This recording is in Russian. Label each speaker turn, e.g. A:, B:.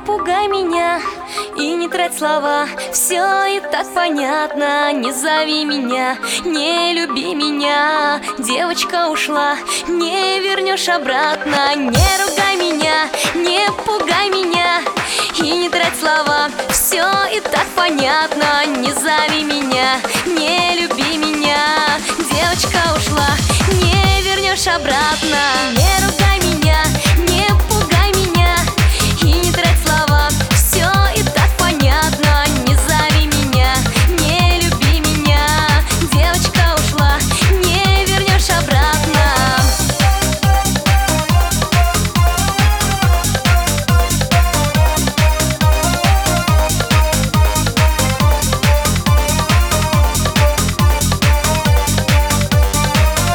A: пугай меня и не трать слова. Все и так понятно. Не зови меня, не люби меня. Девочка ушла, не вернешь обратно. Не ругай меня, не пугай меня и не трать слова. Все и так понятно. Не зови меня, не люби меня. Девочка ушла, не вернешь обратно.